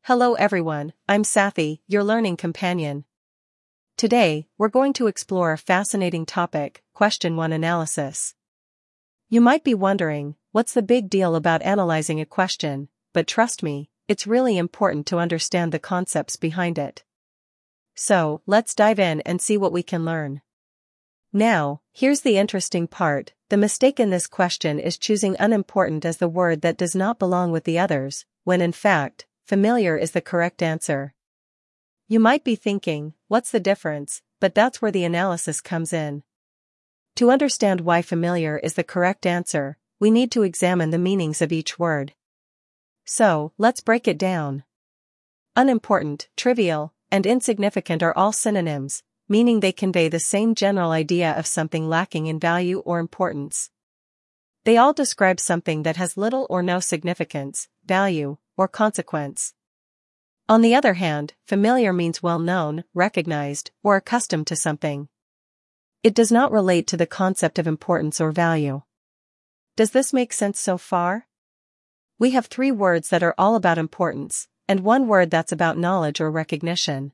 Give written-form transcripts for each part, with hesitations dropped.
Hello everyone, I'm Sathi, your learning companion. Today, we're going to explore a fascinating topic, Question 1 analysis. You might be wondering, what's the big deal about analyzing a question, but trust me, it's really important to understand the concepts behind it. So, let's dive in and see what we can learn. Now, here's the interesting part, the mistake in this question is choosing unimportant as the word that does not belong with the others, when in fact, familiar is the correct answer. You might be thinking, what's the difference, but that's where the analysis comes in. To understand why familiar is the correct answer, we need to examine the meanings of each word. So, let's break it down. Unimportant, trivial, and insignificant are all synonyms, meaning they convey the same general idea of something lacking in value or importance. They all describe something that has little or no significance, value, or consequence. On the other hand, familiar means well-known, recognized, or accustomed to something. It does not relate to the concept of importance or value. Does this make sense so far? We have 3 words that are all about importance, and 1 word that's about knowledge or recognition.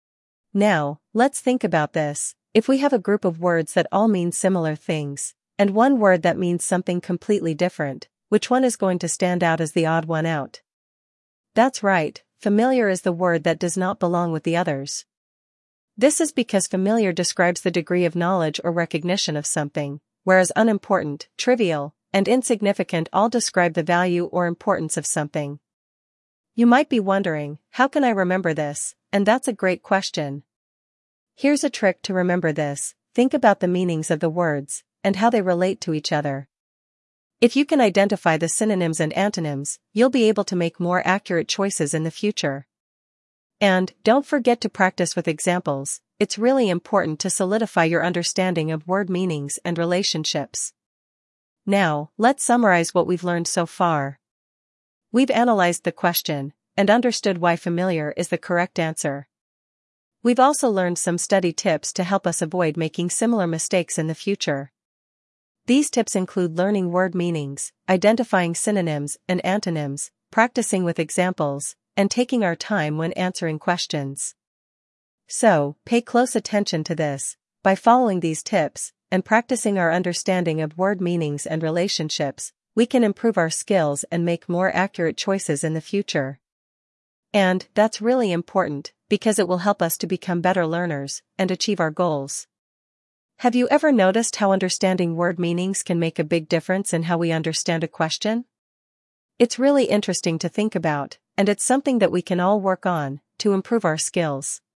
Now, let's think about this. If we have a group of words that all mean similar things, and 1 word that means something completely different, which one is going to stand out as the odd one out? That's right, familiar is the word that does not belong with the others. This is because familiar describes the degree of knowledge or recognition of something, whereas unimportant, trivial, and insignificant all describe the value or importance of something. You might be wondering, how can I remember this? And that's a great question. Here's a trick to remember this: think about the meanings of the words, and how they relate to each other. If you can identify the synonyms and antonyms, you'll be able to make more accurate choices in the future. And, don't forget to practice with examples. It's really important to solidify your understanding of word meanings and relationships. Now, let's summarize what we've learned so far. We've analyzed the question, and understood why familiar is the correct answer. We've also learned some study tips to help us avoid making similar mistakes in the future. These tips include learning word meanings, identifying synonyms and antonyms, practicing with examples, and taking our time when answering questions. So, pay close attention to this. By following these tips, and practicing our understanding of word meanings and relationships, we can improve our skills and make more accurate choices in the future. And, that's really important, because it will help us to become better learners, and achieve our goals. Have you ever noticed how understanding word meanings can make a big difference in how we understand a question? It's really interesting to think about, and it's something that we can all work on, to improve our skills.